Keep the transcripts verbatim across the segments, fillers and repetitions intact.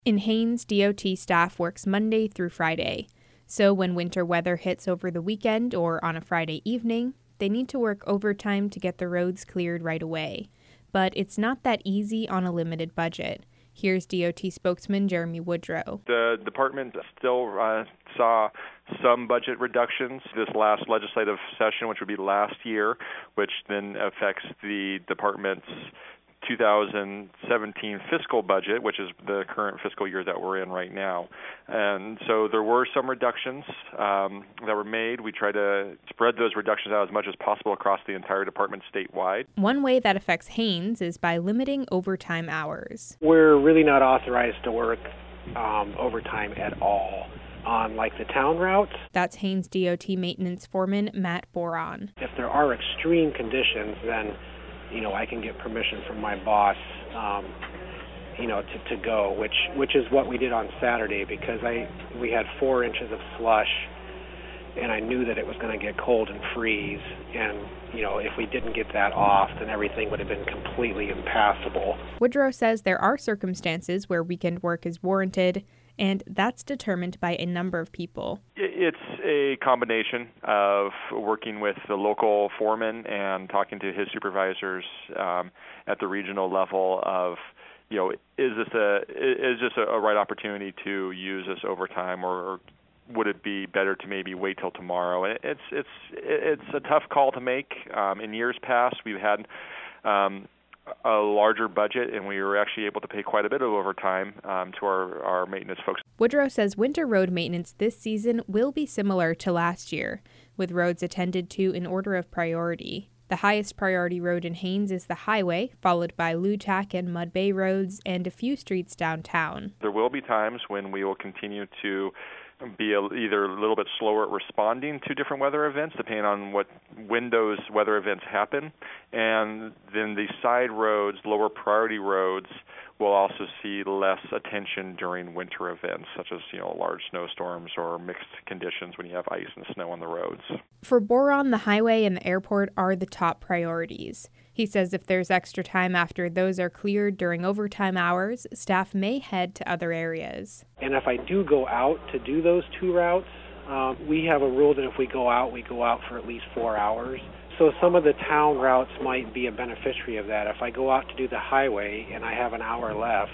In Haines, D O T staff works Monday through Friday. So when winter weather hits over the weekend or on a Friday evening, they need to work overtime to get the roads cleared right away. But it's not that easy on a limited budget. Here's D O T spokesman Jeremy Woodrow. The department still uh, saw some budget reductions this last legislative session, which would be last year, which then affects the department's two thousand seventeen fiscal budget, which is the current fiscal year that we're in right now. And so there were some reductions um, that were made. We try to spread those reductions out as much as possible across the entire department statewide. One way that affects Haines is by limiting overtime hours. We're really not authorized to work um, overtime at all on like the town routes. That's Haines D O T maintenance foreman Matt Boron. If there are extreme conditions, then you know, I can get permission from my boss, um, you know, to, to go, which which is what we did on Saturday because I we had four inches of slush, and I knew that it was going to get cold and freeze, and you know, if we didn't get that off, then everything would have been completely impassable. Woodrow says there are circumstances where weekend work is warranted, and that's determined by a number of people. It's a combination of working with the local foreman and talking to his supervisors um, at the regional level of, you know, is this a is this a right opportunity to use this overtime, or, or would it be better to maybe wait till tomorrow? It's it's it's a tough call to make. Um, in years past, we've had Um, a larger budget, and we were actually able to pay quite a bit of overtime um, to our, our maintenance folks. Woodrow says winter road maintenance this season will be similar to last year, with roads attended to in order of priority. The highest priority road in Haines is the highway, followed by Lutak and Mud Bay roads and a few streets downtown. There will be times when we will continue to be a, either a little bit slower at responding to different weather events, depending on what when those weather events happen. And then the side roads, lower priority roads, will also see less attention during winter events, such as, you know, large snowstorms or mixed conditions when you have ice and snow on the roads. For Boron, the highway and the airport are the top priorities. He says if there's extra time after those are cleared during overtime hours, staff may head to other areas. And if I do go out to do those two routes, um, we have a rule that if we go out, we go out for at least four hours. So some of the town routes might be a beneficiary of that. If I go out to do the highway and I have an hour left,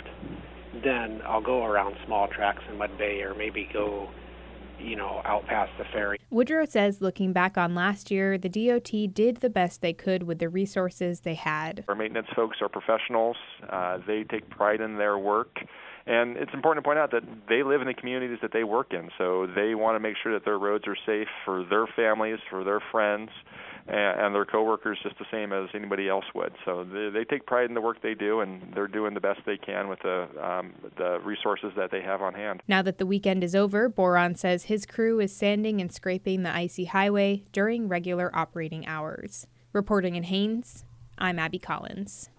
then I'll go around small tracks in Mud Bay or maybe go, you know, out past the ferry. Woodrow says looking back on last year, the D O T did the best they could with the resources they had. Our maintenance folks are professionals. Uh, they take pride in their work. And it's important to point out that they live in the communities that they work in, so they want to make sure that their roads are safe for their families, for their friends, and, and their coworkers just the same as anybody else would. So they, they take pride in the work they do, and they're doing the best they can with the um, the resources that they have on hand. Now that the weekend is over, Boron says his crew is sanding and scraping the icy highway during regular operating hours. Reporting in Haines, I'm Abby Collins.